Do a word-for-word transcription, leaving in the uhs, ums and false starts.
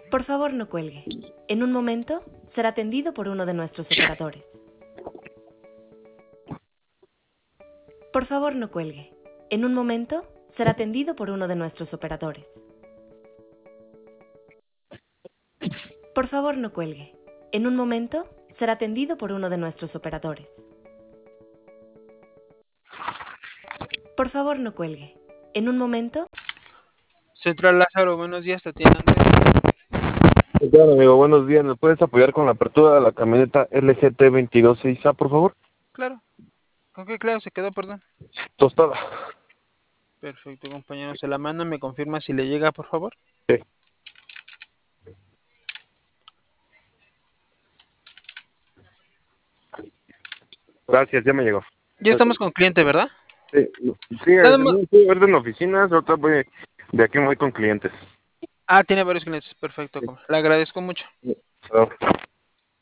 Por favor, no cuelgue. En un momento será atendido por uno de nuestros operadores. Por favor, no cuelgue. En un momento será atendido por uno de nuestros operadores. Por favor, no cuelgue. En un momento será atendido por uno de nuestros operadores. Por favor, no cuelgue. En un momento... Central Lázaro, buenos días, te atiende Andrés. ¿Qué tal, amigo? Buenos días. ¿Me puedes apoyar con la apertura de la camioneta L G T veintidós seis A, por favor? Claro. ¿Con qué claro se quedó, perdón? Tostada. Perfecto, compañero. Se la mando, me confirma si le llega, por favor. Sí. Gracias, ya me llegó. Ya estamos con cliente, ¿verdad? Sí, sí, Nada más... estoy ahorita en oficinas, otra voy, de aquí me voy con clientes. Ah, tiene varios clientes. Perfecto. Sí. Le agradezco mucho. Claro.